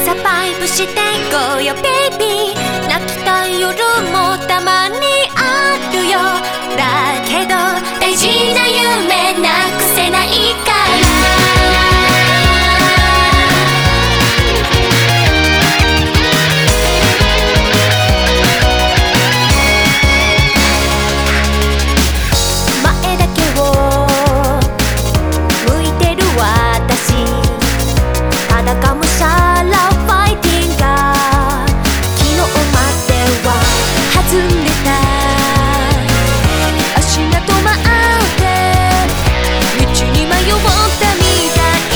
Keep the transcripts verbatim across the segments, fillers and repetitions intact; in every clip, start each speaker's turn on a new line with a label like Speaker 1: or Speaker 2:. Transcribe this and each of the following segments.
Speaker 1: サバイブしていこうよベイビー。泣きたい夜もたまにあるよ。だけど大事な夢なくせないから。裸武者ラファイティンが昨日までは弾んでた。足が止まって道に迷ったみたい。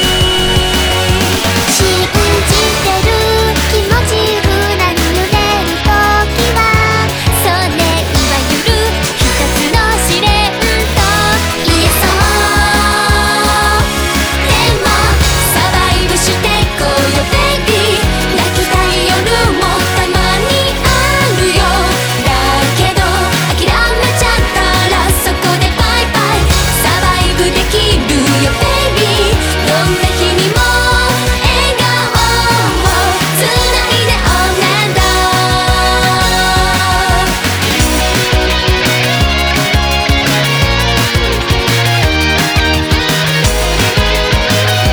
Speaker 2: 信じてる気持ちふなに揺れるときはそれいわゆる一つの試練と言えそう。していこうよベイビー。泣きたい夜もたまにあるよ。だけど諦めちゃったらそこでバイバイ。サバイブできるよベイビー。どんな日にも笑顔をつないでおねだ。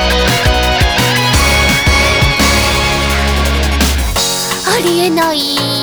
Speaker 2: ありえない